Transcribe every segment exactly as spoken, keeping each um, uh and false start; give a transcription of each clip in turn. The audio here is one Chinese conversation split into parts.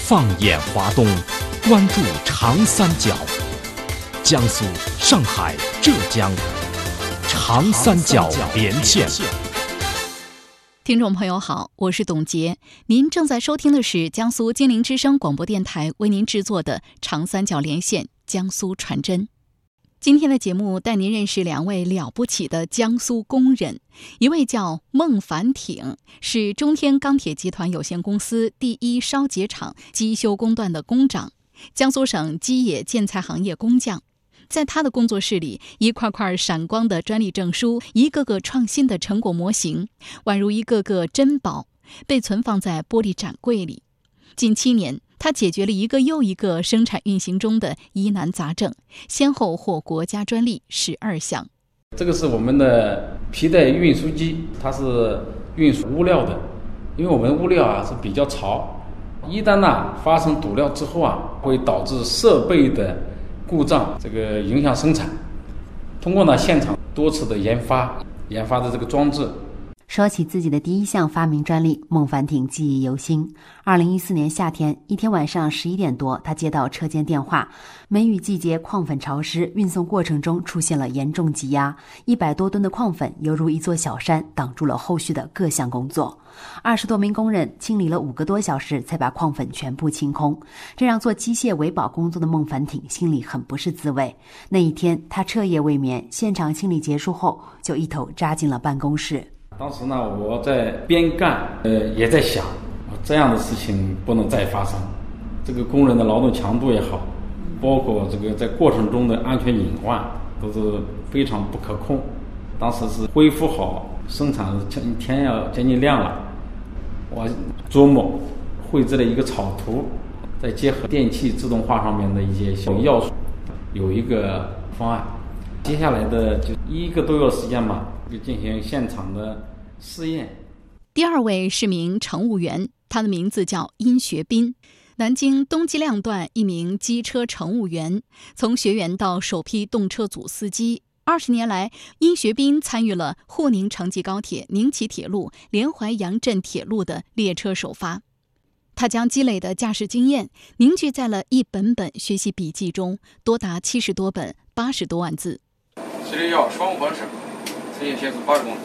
放眼华东，关注长三角，江苏、上海、浙江，长三角连线。 听众朋友好，我是董洁，您正在收听的是江苏金陵之声广播电台为您制作的长三角连线江苏传真。今天的节目带您认识两位了不起的江苏工人，一位叫孟凡挺，是中天钢铁集团有限公司第一烧结厂机修工段的工长，江苏省机冶建材行业工匠。在他的工作室里，一块块闪光的专利证书，一个个创新的成果模型，宛如一个个珍宝，被存放在玻璃展柜里。近七年，他解决了一个又一个生产运行中的疑难杂症，先后获国家专利十二项。 这个是我们的皮带运输机，它是运输物料的。因为我们物料啊是比较潮，一旦呢发生堵料之后啊，会导致设备的故障，这个影响生产。通过呢现场多次的研发，研发的这个装置。 说起自己的第一项发明专利，孟凡挺记忆犹新。二零一四年夏天，一天晚上十一点多，他接到车间电话，梅雨季节矿粉潮湿，运送过程中出现了严重积压，一百多吨的矿粉犹如一座小山，挡住了后续的各项工作。二十多名工人清理了五个多小时，才把矿粉全部清空，这让做机械维保工作的孟凡挺心里很不是滋味。那一天，他彻夜未眠，现场清理结束后，就一头扎进了办公室。 当时呢，我在边干，呃，也在想，这样的事情不能再发生。这个工人的劳动强度也好，包括这个在过程中的安全隐患，都是非常不可控。当时是恢复好生产，天要接近亮了，我琢磨绘制了一个草图，再结合电气自动化上面的一些小要素，有一个方案。接下来的就一个多月时间嘛，就进行现场的试验。 第二位是名乘务员，他的名字叫殷学斌，南京东机辆段一名机车乘务员，从学员到首批动车组司机。二十年来，殷学斌参与了沪宁城际高铁、宁齐铁路、连淮杨镇铁路的列车首发。他将积累的驾驶经验凝聚在了一本本学习笔记中，多达七十多本，八十多万字。 七零幺双环省，测验限速八十公里。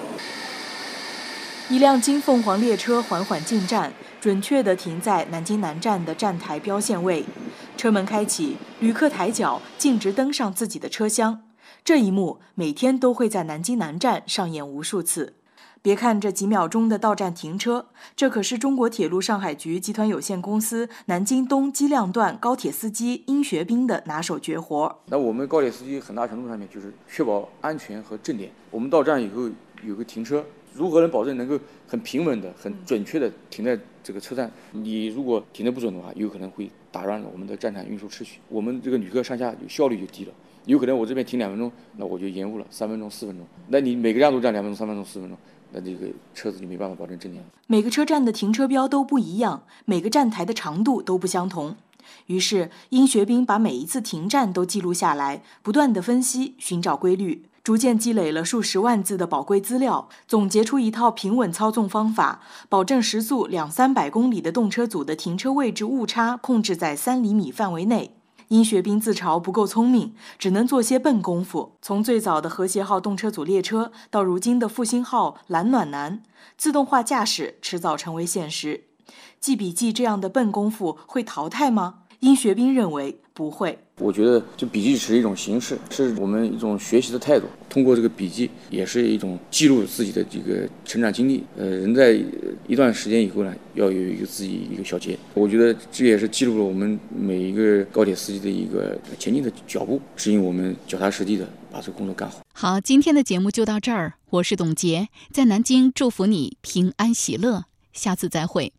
一辆京凤凰列车缓缓进站，准确地停在南京南站的站台标线位。车门开启，旅客抬脚径直登上自己的车厢。这一幕每天都会在南京南站上演无数次。别看这几秒钟的到站停车，这可是中国铁路上海局集团有限公司南京东机辆段高铁司机殷学斌的拿手绝活。 那我们高铁司机很大程度上面就是确保安全和正点。我们到站以后有个停车，如何能保证能够很平稳的、很准确的停在这个车站？你如果停得不准的话，有可能会打乱了我们的站场运输秩序，我们这个旅客上下有效率就低了。有可能我这边停两分钟，那我就延误了三分钟、四分钟。那你每个站都站两分钟、三分钟、四分钟，那这个车子就没办法保证正点。 每个车站的停车标都不一样，每个站台的长度都不相同。于是，殷学斌把每一次停站都记录下来，不断地分析，寻找规律，逐渐积累了数十万字的宝贵资料，总结出一套平稳操纵方法，保证时速两三百公里的动车组的停车位置误差控制在三厘米范围内。殷学斌自嘲不够聪明，只能做些笨功夫。从最早的和谐号动车组列车，到如今的复兴号、蓝暖男，自动化驾驶迟早成为现实。记笔记这样的笨功夫会淘汰吗？殷学斌认为不会。 我觉得这笔记只是一种形式，是我们一种学习的态度。通过这个笔记，也是一种记录自己的这个成长经历。呃，人在一段时间以后呢，要有一个自己一个小结。我觉得这也是记录了我们每一个高铁司机的一个前进的脚步，指引我们脚踏实地的把这个工作干好。 好，今天的节目就到这儿，我是董洁，在南京祝福你平安喜乐，下次再会。